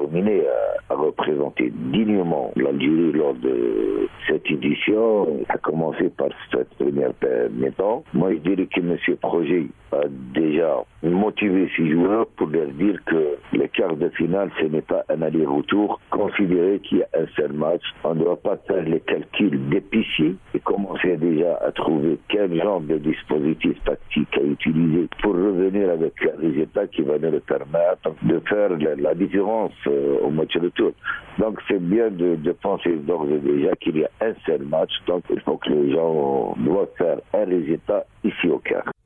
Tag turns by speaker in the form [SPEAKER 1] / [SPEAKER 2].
[SPEAKER 1] déterminé à représenter dignement l'Algérie lors de cette édition, à commencer par cette première mi-temps. Moi, je dirais que M. Projet a déjà motivé ses joueurs pour leur dire que les quarts de finale, ce n'est pas un aller-retour. Considérer qu'il y a un seul match. On ne doit pas faire les calculs d'épicier et commencer déjà à trouver quel genre de dispositif tactique à utiliser pour revenir avec un résultat qui va nous permettre de faire la différence au match retour. Donc c'est bien de penser d'ores et déjà qu'il y a un seul match. Donc il faut que les gens doivent faire un résultat ici au Caire.